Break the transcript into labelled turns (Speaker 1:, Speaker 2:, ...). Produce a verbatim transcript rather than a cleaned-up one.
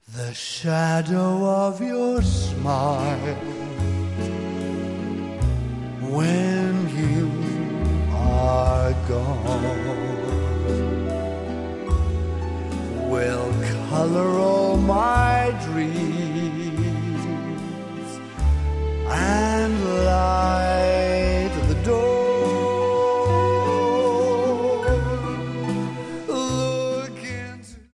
Speaker 1: The shadow of your smile when you are gone will color all my dreams and life.